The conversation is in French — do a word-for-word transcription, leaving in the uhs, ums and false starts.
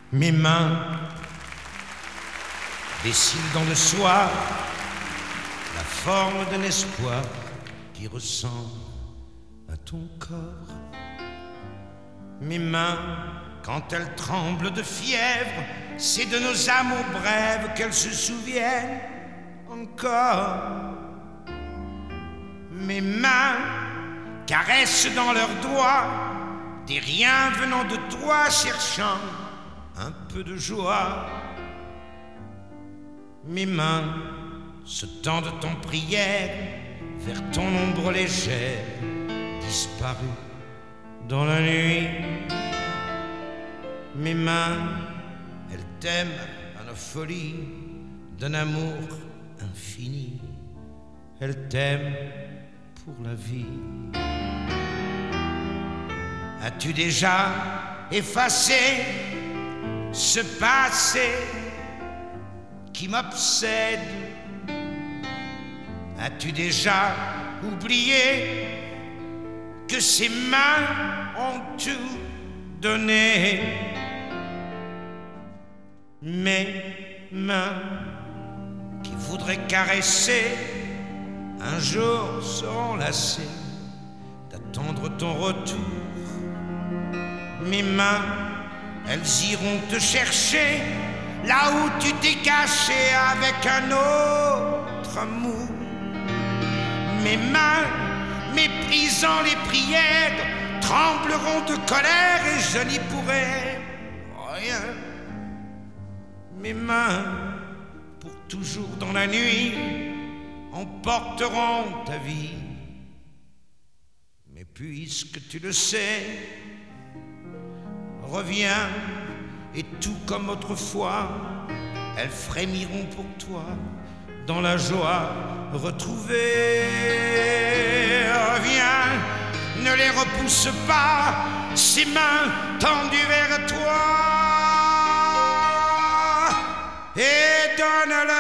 Mes mains dessinent dans le soir la forme d'un espoir qui ressemble à ton corps. Mes mains, quand elles tremblent de fièvre, c'est de nos amours brèves qu'elles se souviennent encore. Mes mains caressent dans leurs doigts des riens venant de toi, cherchant un peu de joie. Mes mains se tendent en prière vers ton ombre légère, disparue dans la nuit. Mes mains, elles t'aiment à la folie d'un amour infini. Elles t'aiment pour la vie. As-tu déjà effacé ce passé qui m'obsède? As-tu déjà oublié que ces mains ont tout donné? Mes mains qui voudraient caresser un jour seront lassées d'attendre ton retour. Mes mains, elles iront te chercher là où tu t'es caché avec un autre amour. Mes mains, méprisant les prières, trembleront de colère et je n'y pourrai rien. Mes mains, pour toujours dans la nuit, emporteront ta vie. Mais puisque tu le sais, reviens et tout comme autrefois, elles frémiront pour toi dans la joie retrouvée. Reviens, ne les repousse pas, ces mains tendues vers toi, et donne-leur